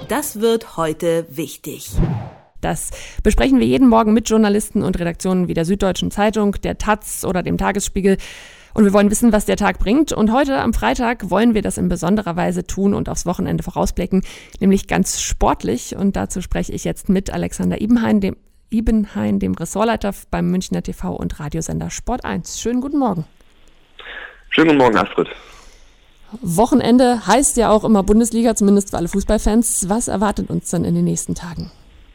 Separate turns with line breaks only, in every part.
Das wird heute wichtig.
Das besprechen wir jeden Morgen mit Journalisten und Redaktionen wie der Süddeutschen Zeitung, der Taz oder dem Tagesspiegel. Und wir wollen wissen, was der Tag bringt. Und heute am Freitag wollen wir das in besonderer Weise tun und aufs Wochenende vorausblicken, nämlich ganz sportlich. Und dazu spreche ich jetzt mit Alexander Ibenhain, dem Ressortleiter beim Münchner TV und Radiosender Sport 1. Schönen guten Morgen.
Schönen guten Morgen, Astrid.
Wochenende heißt ja auch immer Bundesliga, zumindest für alle Fußballfans. Was erwartet uns dann in den nächsten Tagen?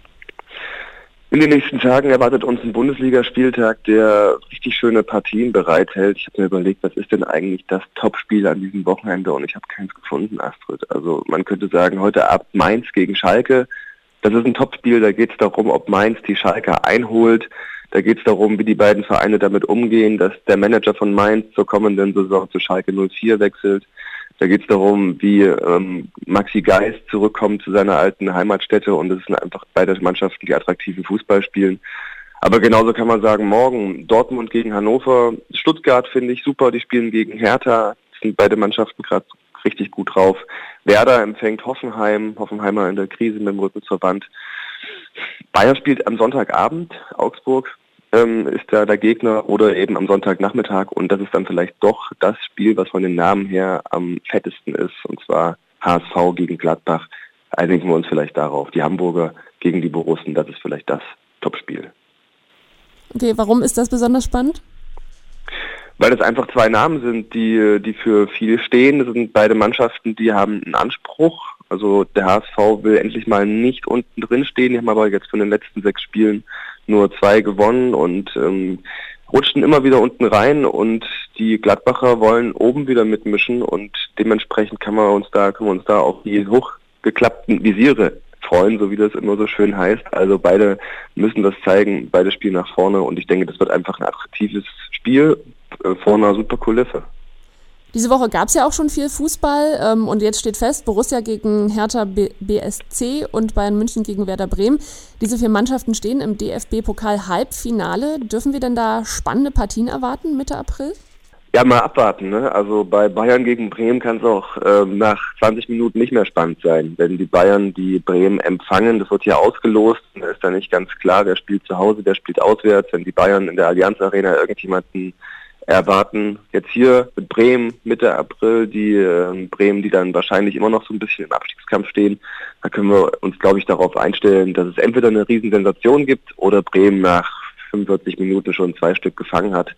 In den nächsten Tagen erwartet uns ein Bundesligaspieltag, der richtig schöne Partien bereithält. Ich habe mir überlegt, was ist denn eigentlich das Topspiel an diesem Wochenende, und ich habe keins gefunden, Astrid. Also man könnte sagen, heute Abend Mainz gegen Schalke. Das ist ein Topspiel, da geht es darum, ob Mainz die Schalker einholt. Da geht es darum, wie die beiden Vereine damit umgehen, dass der Manager von Mainz zur kommenden Saison zu Schalke 04 wechselt. Da geht es darum, wie Maxi Geist zurückkommt zu seiner alten Heimatstätte, und es sind einfach beide Mannschaften, die attraktiven Fußball spielen. Aber genauso kann man sagen, morgen Dortmund gegen Hannover, Stuttgart finde ich super, die spielen gegen Hertha, sind beide Mannschaften gerade richtig gut drauf. Werder empfängt Hoffenheim, Hoffenheimer in der Krise mit dem Rücken zur Wand. Bayern spielt am Sonntagabend, Augsburg ist da der Gegner, oder eben am Sonntagnachmittag, und das ist dann vielleicht doch das Spiel, was von den Namen her am fettesten ist, und zwar HSV gegen Gladbach. Einigen wir uns vielleicht darauf. Die Hamburger gegen die Borussen, das ist vielleicht das Topspiel.
Okay, warum ist das besonders spannend?
Weil das einfach zwei Namen sind, die für viel stehen. Das sind beide Mannschaften, die haben einen Anspruch. Also der HSV will endlich mal nicht unten drin stehen. Die haben aber jetzt von den letzten 6 Spielen nur 2 gewonnen und rutschten immer wieder unten rein. Und die Gladbacher wollen oben wieder mitmischen, und dementsprechend können wir uns da auf die hochgeklappten Visiere freuen, so wie das immer so schön heißt. Also beide müssen das zeigen, beide spielen nach vorne, und ich denke, das wird einfach ein attraktives Spiel vor einer super Kulisse.
Diese Woche gab es ja auch schon viel Fußball und jetzt steht fest, Borussia gegen Hertha BSC und Bayern München gegen Werder Bremen. Diese 4 Mannschaften stehen im DFB-Pokal-Halbfinale. Dürfen wir denn da spannende Partien erwarten Mitte April?
Ja, mal abwarten, ne? Also bei Bayern gegen Bremen kann es auch nach 20 Minuten nicht mehr spannend sein. Wenn die Bayern die Bremen empfangen, das wird hier ausgelost, da ist da nicht ganz klar, wer spielt zu Hause, wer spielt auswärts. Wenn die Bayern in der Allianz Arena irgendjemanden erwarten, jetzt hier mit Bremen Mitte April, die Bremen, die dann wahrscheinlich immer noch so ein bisschen im Abstiegskampf stehen, da können wir uns, glaube ich, darauf einstellen, dass es entweder eine Riesensensation gibt oder Bremen nach 45 Minuten schon 2 Stück gefangen hat.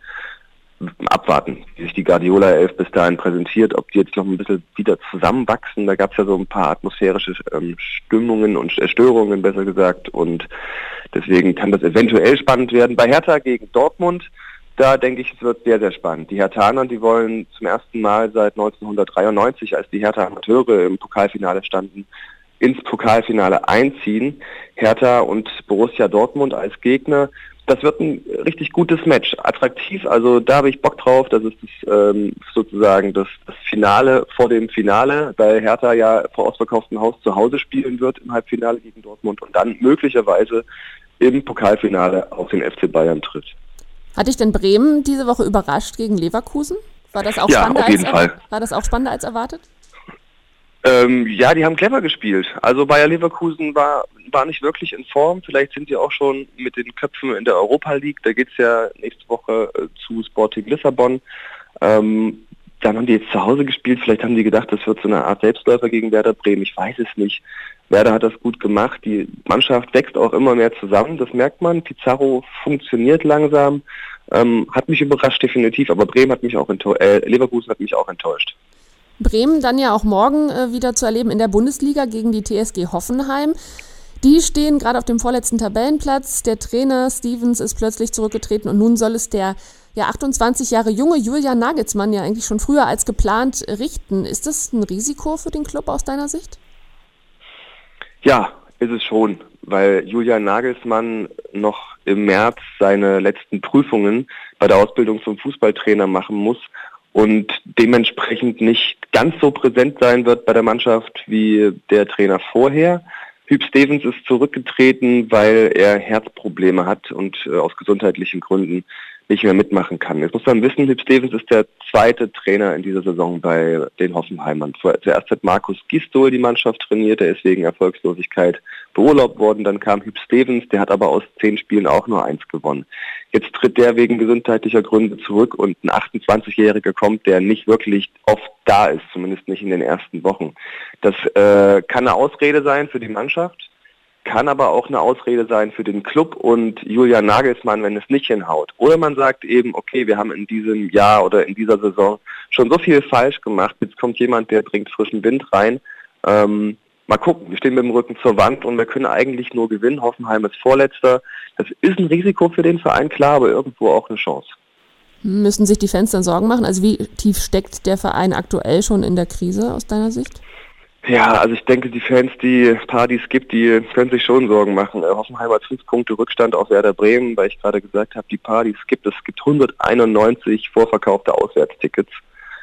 Abwarten, wie sich die Guardiola-Elf bis dahin präsentiert, ob die jetzt noch ein bisschen wieder zusammenwachsen. Da gab es ja so ein paar atmosphärische Stimmungen und Störungen, besser gesagt, und deswegen kann das eventuell spannend werden. Bei Hertha gegen Dortmund, da denke ich, es wird sehr, sehr spannend. Die Herthaner, die wollen zum ersten Mal seit 1993, als die Hertha Amateure im Pokalfinale standen, ins Pokalfinale einziehen. Hertha und Borussia Dortmund als Gegner. Das wird ein richtig gutes Match. Attraktiv, also da habe ich Bock drauf. Das ist sozusagen das Finale vor dem Finale, weil Hertha ja vor ausverkauftem Haus zu Hause spielen wird im Halbfinale gegen Dortmund und dann möglicherweise im Pokalfinale auf den FC Bayern tritt.
Hat dich denn Bremen diese Woche überrascht gegen Leverkusen? War das auch
spannender, auf jeden Fall.
War das auch spannender als erwartet?
Ja, die haben clever gespielt. Also Bayer Leverkusen war nicht wirklich in Form. Vielleicht sind die auch schon mit den Köpfen in der Europa League. Da geht's ja nächste Woche zu Sporting Lissabon. Dann haben die jetzt zu Hause gespielt. Vielleicht haben die gedacht, das wird so eine Art Selbstläufer gegen Werder Bremen. Ich weiß es nicht. Werder hat das gut gemacht. Die Mannschaft wächst auch immer mehr zusammen. Das merkt man. Pizarro funktioniert langsam. Hat mich überrascht, definitiv. Aber Bremen hat mich auch Leverkusen hat mich auch enttäuscht.
Bremen dann ja auch morgen wieder zu erleben in der Bundesliga gegen die TSG Hoffenheim. Die stehen gerade auf dem vorletzten Tabellenplatz. Der Trainer Stevens ist plötzlich zurückgetreten und nun soll es der 28 Jahre junge Julian Nagelsmann ja eigentlich schon früher als geplant richten. Ist das ein Risiko für den Club aus deiner Sicht?
Ja, ist es schon, weil Julian Nagelsmann noch im März seine letzten Prüfungen bei der Ausbildung zum Fußballtrainer machen muss und dementsprechend nicht ganz so präsent sein wird bei der Mannschaft wie der Trainer vorher. Huub Stevens ist zurückgetreten, weil er Herzprobleme hat und aus gesundheitlichen Gründen nicht mehr mitmachen kann. Jetzt muss man wissen, Hüb Stevens ist der zweite Trainer in dieser Saison bei den Hoffenheimern. Zuerst hat Markus Gisdol die Mannschaft trainiert, der ist wegen Erfolgslosigkeit beurlaubt worden. Dann kam Hüb Stevens, der hat aber aus 10 Spielen auch nur 1 gewonnen. Jetzt tritt der wegen gesundheitlicher Gründe zurück und ein 28-Jähriger kommt, der nicht wirklich oft da ist, zumindest nicht in den ersten Wochen. Das kann eine Ausrede sein für die Mannschaft, kann aber auch eine Ausrede sein für den Club und Julian Nagelsmann, wenn es nicht hinhaut. Oder man sagt eben, okay, wir haben in diesem Jahr oder in dieser Saison schon so viel falsch gemacht, jetzt kommt jemand, der bringt frischen Wind rein. Mal gucken, wir stehen mit dem Rücken zur Wand und wir können eigentlich nur gewinnen. Hoffenheim ist Vorletzter. Das ist ein Risiko für den Verein, klar, aber irgendwo auch eine Chance.
Müssen sich die Fans dann Sorgen machen? Also wie tief steckt der Verein aktuell schon in der Krise aus deiner Sicht?
Ja, also ich denke, die Fans, die Partys gibt, die können sich schon Sorgen machen. Hoffenheim hat 5 Punkte Rückstand auf Werder Bremen, weil ich gerade gesagt habe, die Partys gibt. Es gibt 191 vorverkaufte Auswärtstickets.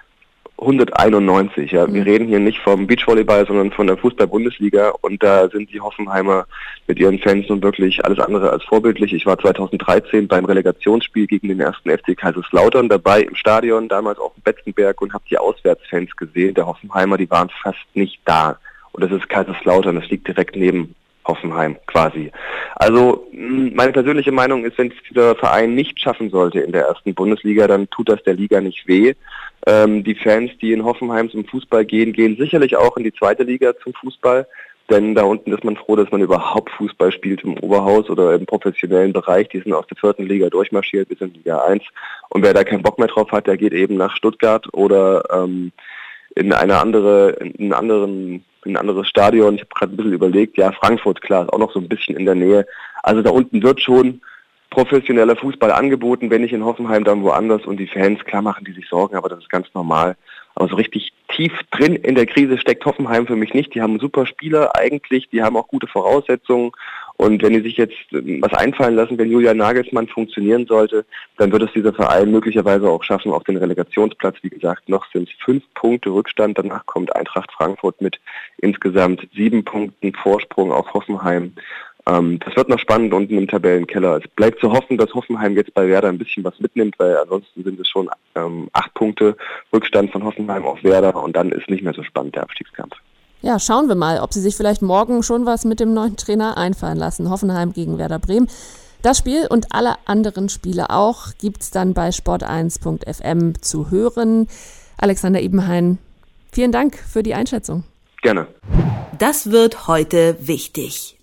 191, ja. Wir reden hier nicht vom Beachvolleyball, sondern von der Fußball-Bundesliga und da sind die Hoffenheimer mit ihren Fans nun wirklich alles andere als vorbildlich. Ich war 2013 beim Relegationsspiel gegen den 1. FC Kaiserslautern dabei im Stadion, damals auch in Betzenberg und habe die Auswärtsfans gesehen. Der Hoffenheimer, die waren fast nicht da. Und das ist Kaiserslautern, das liegt direkt neben Hoffenheim quasi. Also meine persönliche Meinung ist, wenn es dieser Verein nicht schaffen sollte in der ersten Bundesliga, dann tut das der Liga nicht weh. Die Fans, die in Hoffenheim zum Fußball gehen, gehen sicherlich auch in die zweite Liga zum Fußball, denn da unten ist man froh, dass man überhaupt Fußball spielt im Oberhaus oder im professionellen Bereich. Die sind aus der 4. Liga durchmarschiert bis in Liga 1 und wer da keinen Bock mehr drauf hat, der geht eben nach Stuttgart oder in ein anderes Stadion. Ich habe gerade ein bisschen überlegt, ja, Frankfurt, klar, ist auch noch so ein bisschen in der Nähe. Also da unten wird schon professioneller Fußball angeboten, wenn nicht in Hoffenheim, dann woanders und die Fans, klar machen die sich Sorgen, aber das ist ganz normal. Aber so richtig tief drin in der Krise steckt Hoffenheim für mich nicht. Die haben super Spieler eigentlich, die haben auch gute Voraussetzungen und wenn die sich jetzt was einfallen lassen, wenn Julian Nagelsmann funktionieren sollte, dann wird es dieser Verein möglicherweise auch schaffen auf den Relegationsplatz. Wie gesagt, noch sind es 5 Punkte Rückstand, danach kommt Eintracht Frankfurt mit insgesamt 7 Punkten Vorsprung auf Hoffenheim. Das wird noch spannend unten im Tabellenkeller. Es bleibt zu hoffen, dass Hoffenheim jetzt bei Werder ein bisschen was mitnimmt, weil ansonsten sind es schon 8 Punkte Rückstand von Hoffenheim auf Werder und dann ist nicht mehr so spannend der Abstiegskampf.
Ja, schauen wir mal, ob sie sich vielleicht morgen schon was mit dem neuen Trainer einfallen lassen. Hoffenheim gegen Werder Bremen. Das Spiel und alle anderen Spiele auch gibt's dann bei sport1.fm zu hören. Alexander Ebenhain, vielen Dank für die Einschätzung.
Gerne.
Das wird heute wichtig.